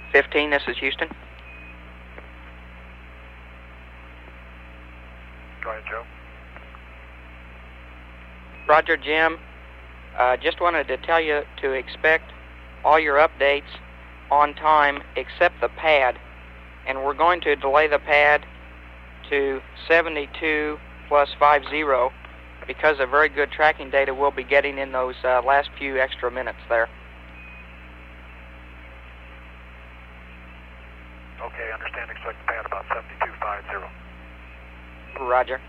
15, this is Houston. Go ahead, Joe. Roger, Jim. Just wanted to tell you to expect all your updates on time except the pad. And we're going to delay the pad to 72 plus 50 because of very good tracking data we'll be getting in those last few extra minutes there. Okay, understand. Expect the pad about 72.50. Roger.